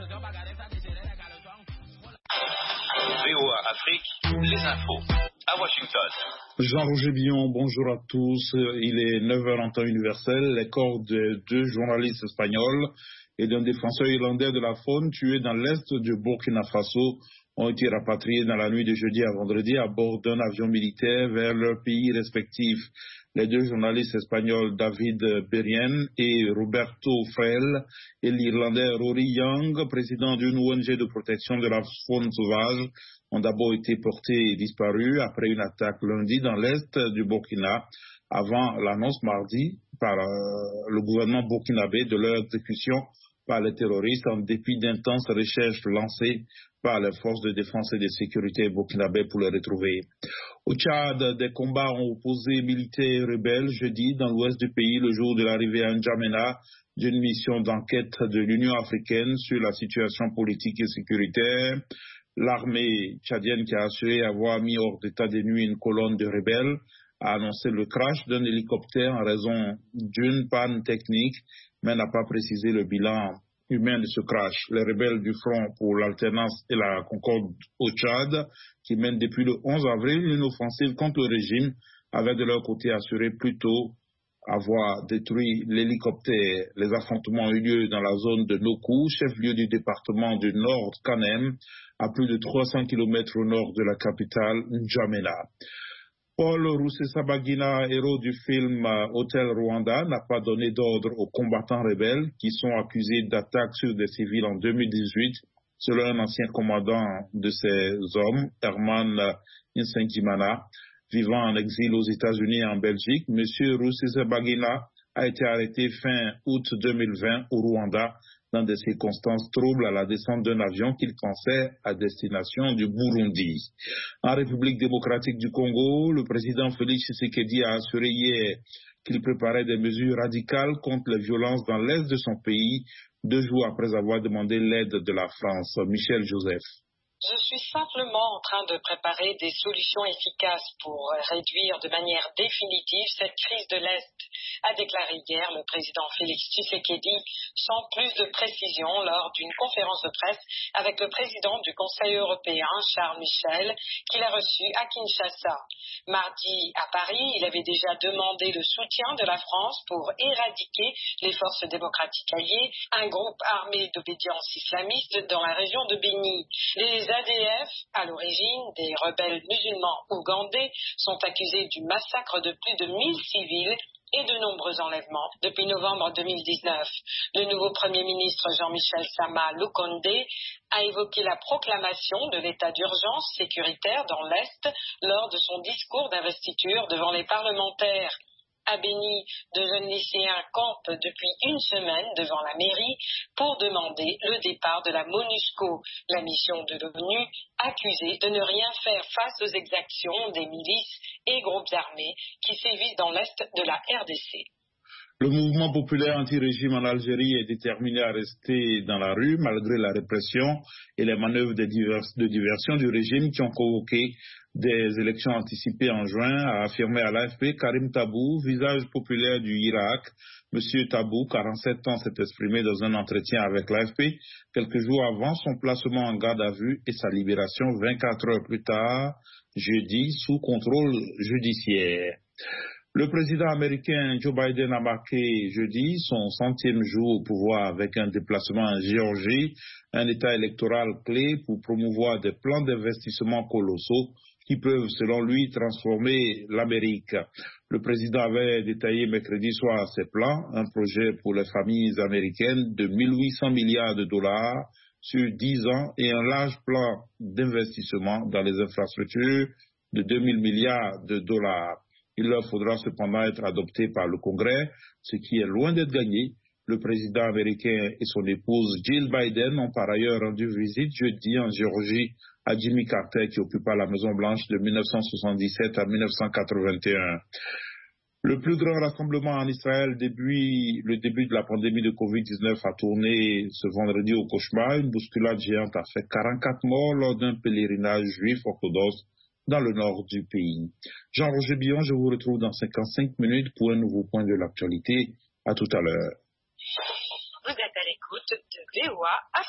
VOA Afrique, les infos à Washington. Jean-Roger Billon, bonjour à tous. Il est 9h en temps universel. Les corps de 2 journalistes espagnols et d'un défenseur irlandais de la faune tués dans l'est du Burkina Faso ont été rapatriés dans la nuit de jeudi à vendredi à bord d'un avion militaire vers leurs pays respectifs. Les 2 journalistes espagnols David Berrien et Roberto Frel et l'Irlandais Rory Young, président d'une ONG de protection de la faune sauvage, ont d'abord été portés et disparus après une attaque lundi dans l'est du Burkina, avant l'annonce mardi par le gouvernement burkinabé de leur exécution par les terroristes en dépit d'intenses recherches lancées par les forces de défense et de sécurité burkinabé pour les retrouver. Au Tchad, des combats ont opposé militaires et rebelles jeudi dans l'ouest du pays le jour de l'arrivée à N'Djamena d'une mission d'enquête de l'Union africaine sur la situation politique et sécuritaire. L'armée tchadienne, qui a assuré avoir mis hors d'état de nuit une colonne de rebelles, a annoncé le crash d'un hélicoptère en raison d'une panne technique, mais n'a pas précisé le bilan humain de ce crash. Les rebelles du Front pour l'alternance et la concorde au Tchad, qui mènent depuis le 11 avril une offensive contre le régime, avaient de leur côté assuré plus tôt avoir détruit l'hélicoptère. Les affrontements ont eu lieu dans la zone de Nokou, chef-lieu du département du Nord Kanem, à plus de 300 km au nord de la capitale N'Djamena. Paul Rusesabagina, héros du film Hôtel Rwanda, n'a pas donné d'ordre aux combattants rebelles qui sont accusés d'attaques sur des civils en 2018, selon un ancien commandant de ces hommes, Herman Nsengimana, vivant en exil aux États-Unis et en Belgique. Monsieur Rusesabagina a été arrêté fin août 2020 au Rwanda dans des circonstances troubles à la descente d'un avion qu'il pensait à destination du Burundi. En République démocratique du Congo, le président Félix Tshisekedi a assuré hier qu'il préparait des mesures radicales contre les violences dans l'est de son pays, 2 jours après avoir demandé l'aide de la France. Michel Joseph. Je suis simplement en train de préparer des solutions efficaces pour réduire de manière définitive cette crise de l'Est, a déclaré hier le président Félix Tshisekedi, sans plus de précision lors d'une conférence de presse avec le président du Conseil européen, Charles Michel, qu'il a reçu à Kinshasa. Mardi, à Paris, il avait déjà demandé le soutien de la France pour éradiquer les forces démocratiques alliées, un groupe armé d'obédience islamiste dans la région de Béni. Les ADF, à l'origine des rebelles musulmans ougandais, sont accusés du massacre de plus de 1000 civils et de nombreux enlèvements depuis novembre 2019. Le nouveau Premier ministre Jean-Michel Sama Lukonde a évoqué la proclamation de l'état d'urgence sécuritaire dans l'Est lors de son discours d'investiture devant les parlementaires. À Béni, de jeunes lycéens campent depuis une semaine devant la mairie pour demander le départ de la MONUSCO, la mission de l'ONU, accusée de ne rien faire face aux exactions des milices et groupes armés qui sévissent dans l'est de la RDC. Le mouvement populaire anti-régime en Algérie est déterminé à rester dans la rue malgré la répression et les manœuvres de diversion du régime qui ont provoqué des élections anticipées en juin, a affirmé à l'AFP Karim Tabou, visage populaire du Irak. Monsieur Tabou, 47 ans, s'est exprimé dans un entretien avec l'AFP quelques jours avant son placement en garde à vue et sa libération 24 heures plus tard, jeudi, sous contrôle judiciaire. Le président américain Joe Biden a marqué jeudi son 100e jour au pouvoir avec un déplacement en Géorgie, un état électoral clé pour promouvoir des plans d'investissement colossaux qui peuvent, selon lui, transformer l'Amérique. Le président avait détaillé mercredi soir ses plans, un projet pour les familles américaines de 1800 milliards de dollars sur 10 ans et un large plan d'investissement dans les infrastructures de 2000 milliards de dollars. Il leur faudra cependant être adopté par le Congrès, ce qui est loin d'être gagné. Le président américain et son épouse Jill Biden ont par ailleurs rendu visite jeudi en Géorgie à Jimmy Carter qui occupa la Maison-Blanche de 1977 à 1981. Le plus grand rassemblement en Israël depuis le début de la pandémie de Covid-19 a tourné ce vendredi au cauchemar. Une bousculade géante a fait 44 morts lors d'un pèlerinage juif orthodoxe dans le nord du pays. Jean-Roger Billon, je vous retrouve dans 55 minutes pour un nouveau point de l'actualité. À tout à l'heure. Vous êtes à l'écoute de VOA Afrique.